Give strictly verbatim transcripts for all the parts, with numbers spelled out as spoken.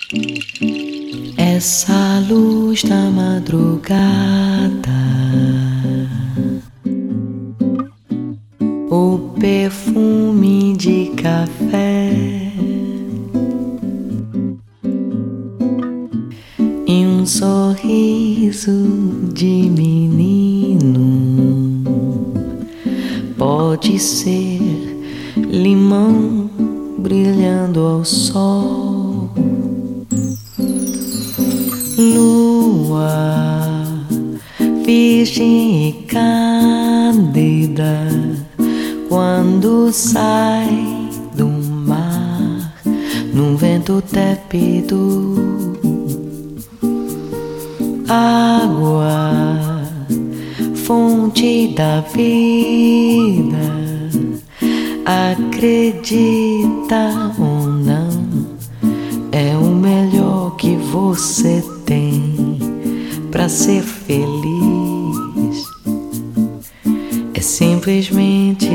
Essa luz da madrugada, o perfume de café e um sorriso de menino, pode ser limão brilhando ao sol. Lua virgem e cândida, quando sai do mar num vento tépido. Água, fonte da vida, acredita ou não, é o melhor que você tem pra ser feliz. É simplesmente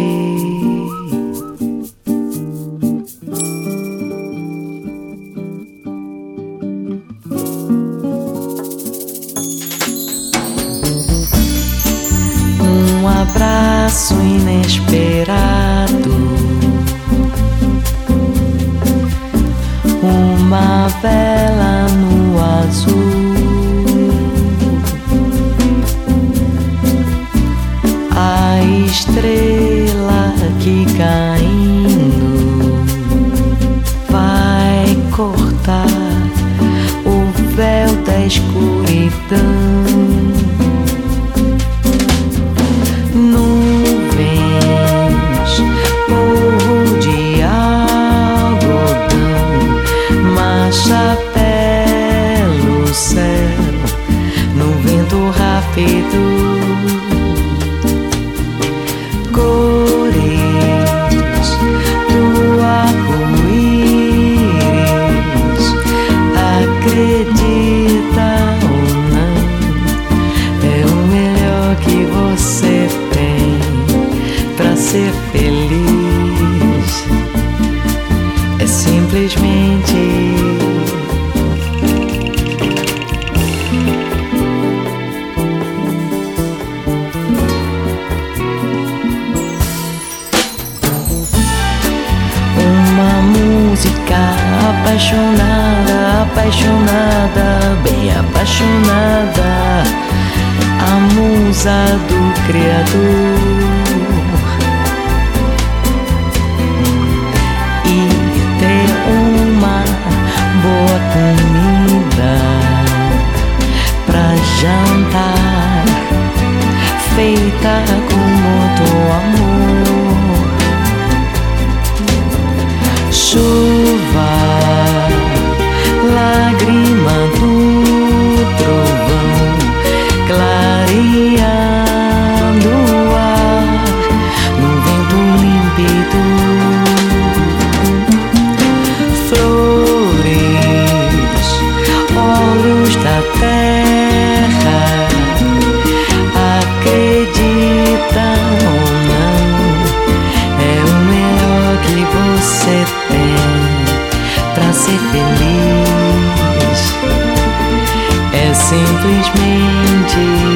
um abraço inesperado, uma vela no azul, a estrela que caindo vai cortar o véu da escuridão. Nuvens, morro de algodão, marcha pelo céu no vento rápido. Cores do arco-íris, acredita ou não, é o melhor que você tem pra ser feliz. É simplesmente uma música apaixonada, apaixonada, bem apaixonada, a musa do Criador. E ter uma boa comida pra jantar, feita com muito amor. Chuva, lágrima do trovão, clareando o ar num vento límpido. Flores, olhos da terra, acredita ou não, é o melhor que você tem pra ser feliz. É simplesmente